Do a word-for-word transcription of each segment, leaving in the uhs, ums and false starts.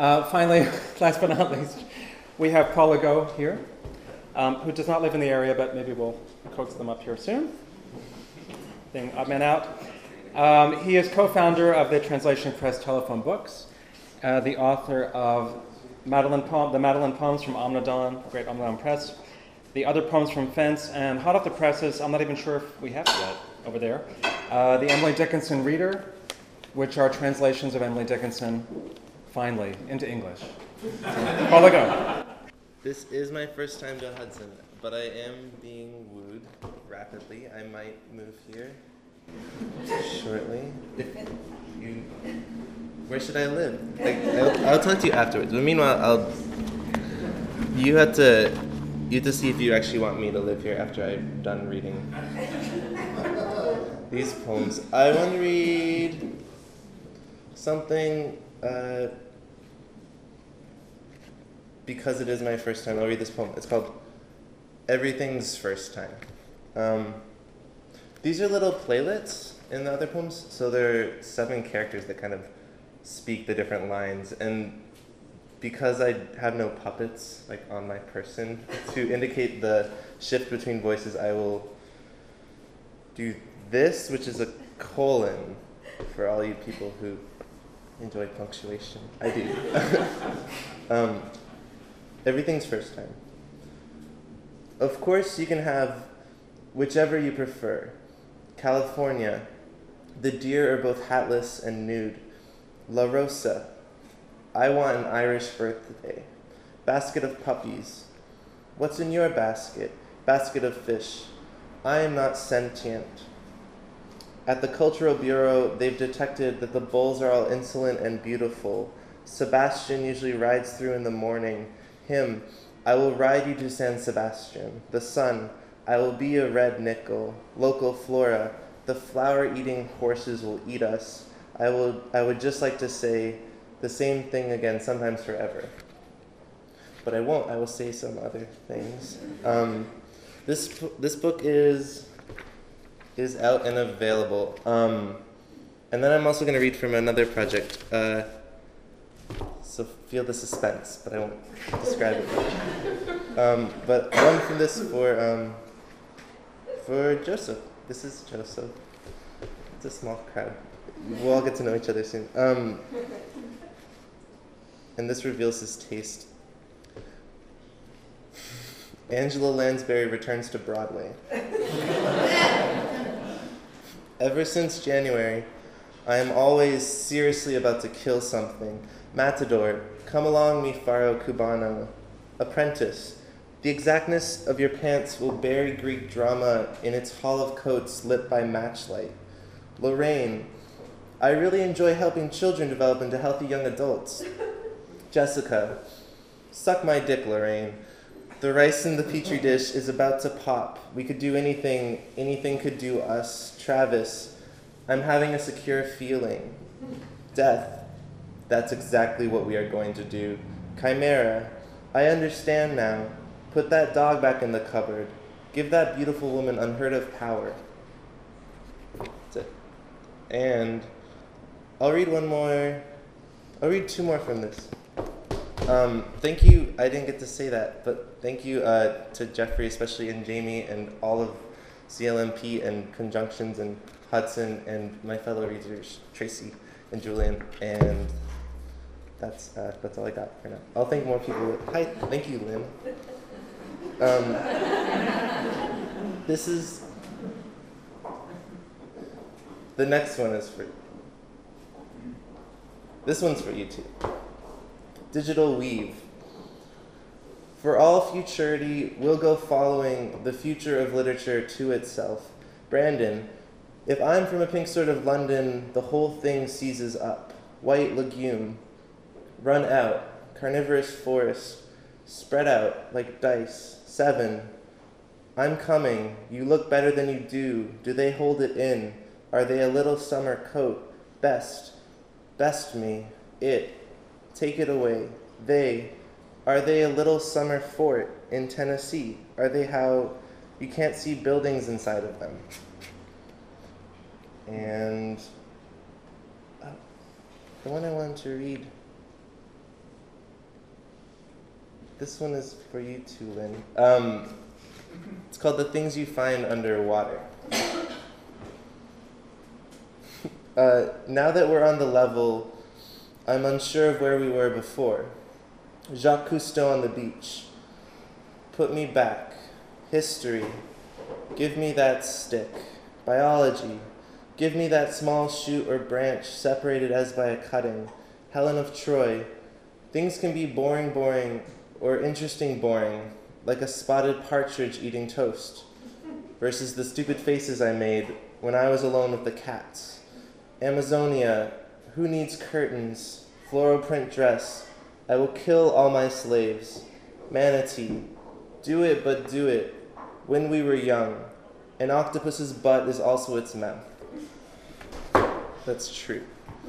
Uh, finally, last but not least, we have Paul Legault here, um, who does not live in the area, but maybe we'll coax them up here soon. Being odd man out. Um, he is co-founder of the Translation Press Telephone Books, uh, the author of Madeline Poem, the Madeline Poems from Omnodon, great Omnodon Press, the other poems from Fence, and hot off the presses, I'm not even sure if we have it yet over there, uh, the Emily Dickinson Reader, which are translations of Emily Dickinson, finally, into English. Paul Legault. This is my first time to Hudson, but I am being wooed rapidly. I might move here shortly. If you, where should I live? Like, I'll, I'll talk to you afterwards. But meanwhile, I'll. You have to. You have to see if you actually want me to live here after I'm done reading these poems. I want to read something. Uh, because it is my first time, I'll read this poem. It's called Everything's First Time. Um, these are little playlets in the other poems, so there are seven characters that kind of speak the different lines. And because I have no puppets like on my person to indicate the shift between voices, I will do this, which is a colon for all you people who enjoy punctuation. I do. um, everything's first time. Of course, you can have whichever you prefer. California, the deer are both hatless and nude. La Rosa, I want an Irish birthday. Basket of puppies. What's in your basket? Basket of fish. I am not sentient. At the Cultural Bureau, they've detected that the bulls are all insolent and beautiful. Sebastian usually rides through in the morning. Him, I will ride you to San Sebastian. The sun, I will be a red nickel. Local flora, the flower-eating horses will eat us. I will. I would just like to say the same thing again, sometimes forever. But I won't. I will say some other things. Um, this this book is is out and available. Um, and then I'm also going to read from another project. Uh, so feel the suspense, but I won't describe it much. Um, but one from this for um, for Joseph. This is Joseph. It's a small crowd. We'll all get to know each other soon. Um, and this reveals his taste. Angela Lansbury returns to Broadway. Ever since January, I am always seriously about to kill something. Matador, come along mi faro cubano. Apprentice, the exactness of your pants will bury Greek drama in its hall of coats lit by matchlight. Lorraine, I really enjoy helping children develop into healthy young adults. Jessica, suck my dick, Lorraine. The rice in the petri dish is about to pop. We could do anything, anything could do us. Travis, I'm having a secure feeling. Death, that's exactly what we are going to do. Chimera, I understand now. Put that dog back in the cupboard. Give that beautiful woman unheard of power. That's it. And I'll read one more. I'll read two more from this. Um, thank you, I didn't get to say that, but thank you uh, to Jeffrey, especially, and Jamie, and all of C L M P, and Conjunctions, and Hudson, and my fellow readers, Tracy and Julian, and that's uh, that's all I got for now. I'll thank more people. Hi, thank you, Lynn. Um, this is, the next one is for, this one's for you too. Digital Weave. For all futurity, we'll go following the future of literature to itself. Brandon, if I'm from a pink sort of London, the whole thing seizes up. White legume. Run out. Carnivorous forest. Spread out like dice. Seven. I'm coming. You look better than you do. Do they hold it in? Are they a little summer coat? Best. Best me. It. Take it away. They, are they a little summer fort in Tennessee? Are they how you can't see buildings inside of them? And uh, the one I wanted to read this one is for you too, Lynn. Um, it's called The Things You Find Underwater. uh, now that we're on the level, I'm unsure of where we were before. Jacques Cousteau on the beach. Put me back. History. Give me that stick. Biology. Give me that small shoot or branch separated as by a cutting. Helen of Troy. Things can be boring, boring, or interesting, boring, like a spotted partridge eating toast, versus the stupid faces I made when I was alone with the cats. Amazonia. Who needs curtains? Floral print dress. I will kill all my slaves. Manatee. Do it, but do it. When we were young. An octopus's butt is also its mouth. That's true.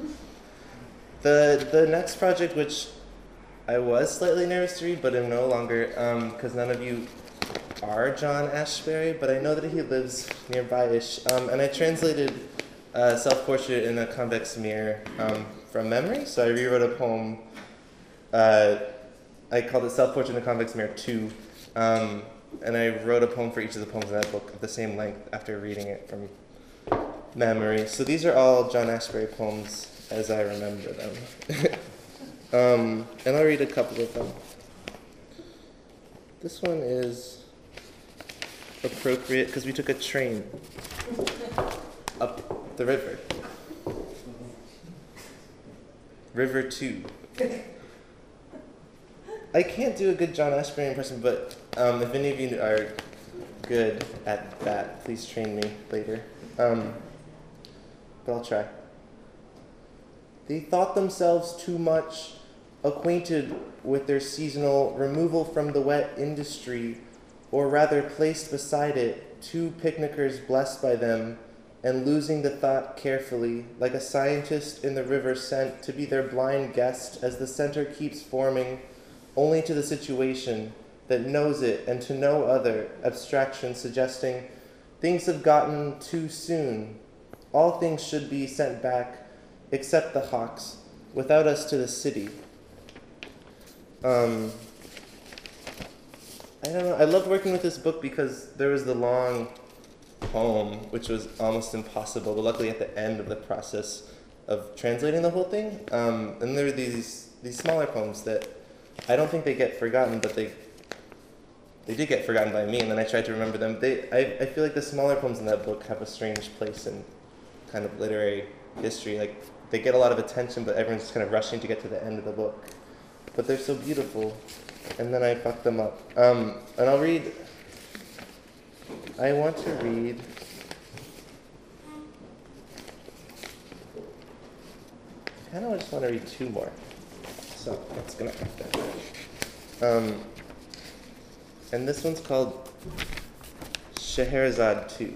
The the next project, which I was slightly nervous to read, but am no longer, because um, none of you are John Ashbery, but I know that he lives nearby-ish. Um, and I translated uh, Self-Portrait in a Convex Mirror um, from memory, so I rewrote a poem. Uh, I called it Self-Portrait in a Convex Mirror two. Um, and I wrote a poem for each of the poems in that book of the same length after reading it from memory. So these are all John Ashbery poems as I remember them. um, and I'll read a couple of them. This one is appropriate because we took a train up the river. River two. I can't do a good John Ashbery impression, but um, if any of you are good at that, please train me later. Um, but I'll try. They thought themselves too much acquainted with their seasonal removal from the wet industry, or rather placed beside it two picnickers blessed by them, and losing the thought carefully, like a scientist in the river sent to be their blind guest as the center keeps forming only to the situation that knows it and to no other abstraction, suggesting things have gotten too soon. All things should be sent back except the hawks, without us to the city. Um, I don't know. I loved working with this book because there was the long poem, which was almost impossible, but luckily at the end of the process of translating the whole thing, um, and there were these these smaller poems that I don't think they get forgotten, but they they did get forgotten by me, and then I tried to remember them. They I, I feel like the smaller poems in that book have a strange place in kind of literary history. Like, they get a lot of attention, but everyone's just kind of rushing to get to the end of the book. But they're so beautiful, and then I fucked them up. Um, and I'll read, I want to read, I kind of just want to read two more. So that's going to happen. Um, and this one's called Scheherazade two.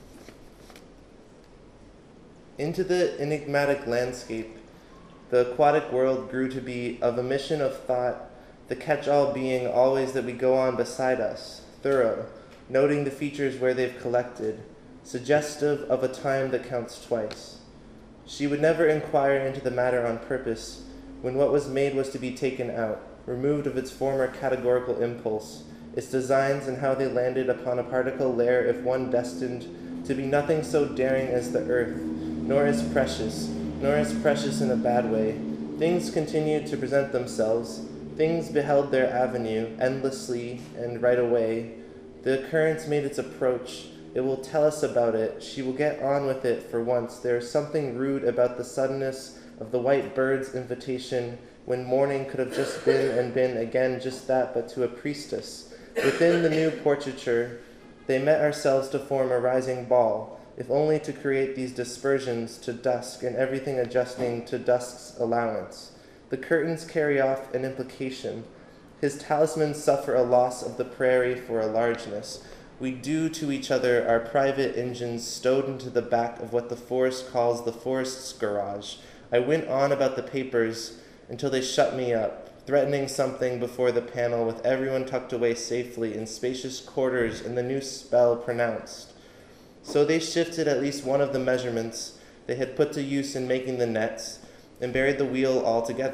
Into the enigmatic landscape, the aquatic world grew to be of a mission of thought, the catch-all being always that we go on beside us, thorough, noting the features where they've collected, suggestive of a time that counts twice. She would never inquire into the matter on purpose, when what was made was to be taken out, removed of its former categorical impulse, its designs and how they landed upon a particle layer if one destined to be nothing so daring as the earth, nor as precious, nor as precious in a bad way. Things continued to present themselves. Things beheld their avenue, endlessly and right away. The occurrence made its approach. It will tell us about it. She will get on with it for once. There is something rude about the suddenness of the white bird's invitation, when morning could have just been and been again just that, but to a priestess. Within the new portraiture, they met ourselves to form a rising ball, if only to create these dispersions to dusk and everything adjusting to dusk's allowance. The curtains carry off an implication. His talismans suffer a loss of the prairie for a largeness. We do to each other our private engines stowed into the back of what the forest calls the forest's garage. I went on about the papers until they shut me up, threatening something before the panel with everyone tucked away safely in spacious quarters and the new spell pronounced. So they shifted at least one of the measurements they had put to use in making the nets and buried the wheel altogether.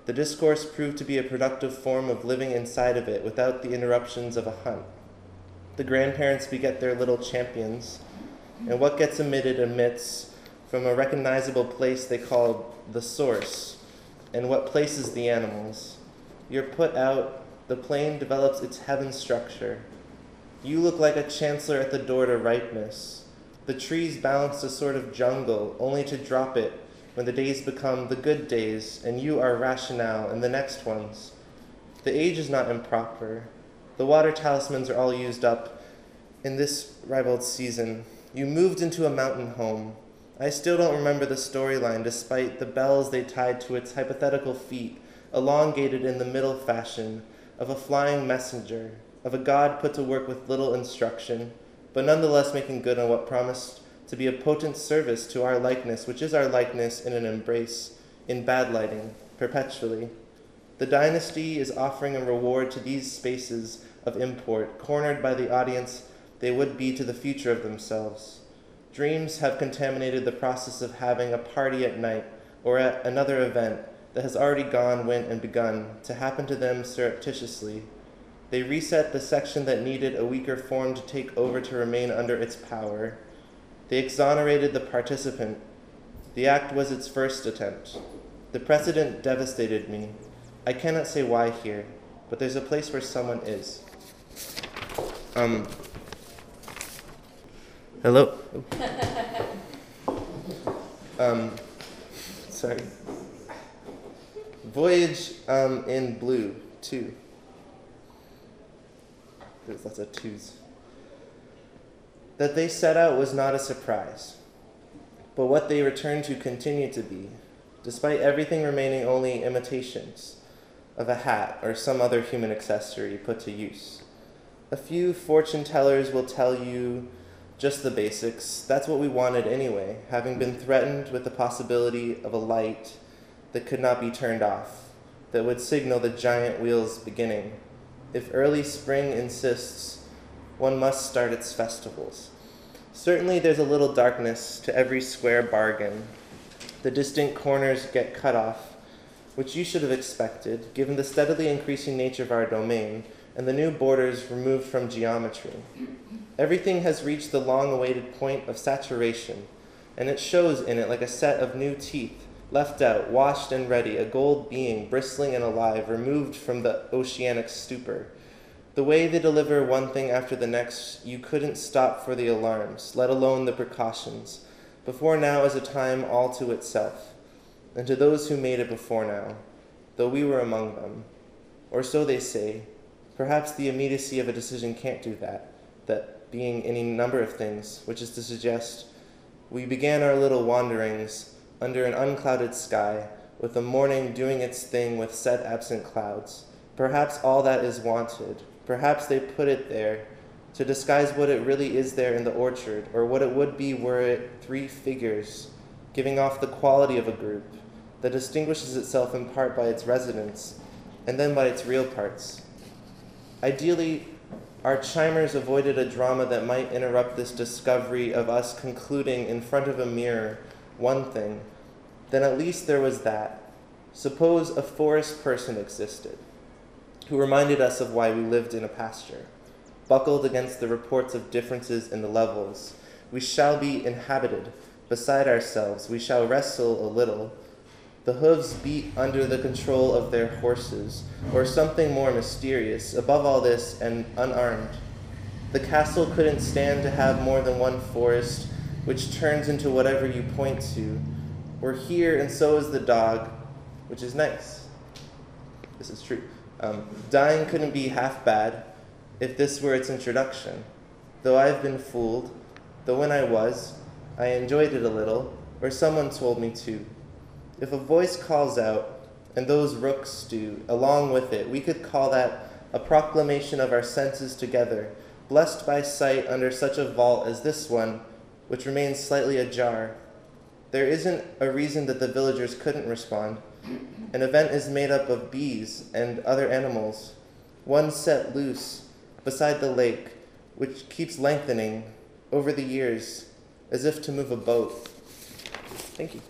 The discourse proved to be a productive form of living inside of it without the interruptions of a hunt. The grandparents beget their little champions, and what gets emitted emits from a recognizable place they call the source, and what places the animals. You're put out, the plane develops its heaven structure. You look like a chancellor at the door to ripeness. The trees balance a sort of jungle, only to drop it when the days become the good days, and you are rationale in the next ones. The age is not improper. The water talismans are all used up in this ribald season. You moved into a mountain home. I still don't remember the storyline, despite the bells they tied to its hypothetical feet, elongated in the middle fashion of a flying messenger, of a god put to work with little instruction, but nonetheless making good on what promised to be a potent service to our likeness, which is our likeness in an embrace, in bad lighting, perpetually. The dynasty is offering a reward to these spaces of import, cornered by the audience they would be to the future of themselves. Dreams have contaminated the process of having a party at night or at another event that has already gone, went, and begun to happen to them surreptitiously. They reset the section that needed a weaker form to take over to remain under its power. They exonerated the participant. The act was its first attempt. The precedent devastated me. I cannot say why here, but there's a place where someone is. Um. Hello. um. Sorry. Voyage um, in Blue, two. There's lots of twos. That they set out was not a surprise, but what they returned to continued to be, despite everything remaining only imitations of a hat or some other human accessory put to use. A few fortune tellers will tell you just the basics. That's what we wanted anyway, having been threatened with the possibility of a light that could not be turned off, that would signal the giant wheel's beginning. If early spring insists, one must start its festivals. Certainly there's a little darkness to every square bargain. The distant corners get cut off, which you should have expected, given the steadily increasing nature of our domain, and the new borders removed from geometry. Everything has reached the long-awaited point of saturation, and it shows in it like a set of new teeth, left out, washed and ready, a gold being, bristling and alive, removed from the oceanic stupor. The way they deliver one thing after the next, you couldn't stop for the alarms, let alone the precautions. Before now is a time all to itself, and to those who made it before now, though we were among them. Or so they say. Perhaps the immediacy of a decision can't do that, that being any number of things, which is to suggest we began our little wanderings under an unclouded sky, with the morning doing its thing with set absent clouds. Perhaps all that is wanted. Perhaps they put it there to disguise what it really is there in the orchard, or what it would be were it three figures, giving off the quality of a group that distinguishes itself in part by its residents, and then by its real parts. Ideally, our chimers avoided a drama that might interrupt this discovery of us concluding in front of a mirror one thing. Then at least there was that. Suppose a forest person existed, who reminded us of why we lived in a pasture, buckled against the reports of differences in the levels. We shall be inhabited. Beside ourselves, we shall wrestle a little. The hooves beat under the control of their horses, or something more mysterious. Above all this, and unarmed. The castle couldn't stand to have more than one forest, which turns into whatever you point to. We're here, and so is the dog, which is nice. This is true. Um, dying couldn't be half bad if this were its introduction. Though I've been fooled, though when I was, I enjoyed it a little, or someone told me to. If a voice calls out, and those rooks do, along with it, we could call that a proclamation of our senses together, blessed by sight under such a vault as this one, which remains slightly ajar. There isn't a reason that the villagers couldn't respond. An event is made up of bees and other animals, one set loose beside the lake, which keeps lengthening over the years, as if to move a boat. Thank you.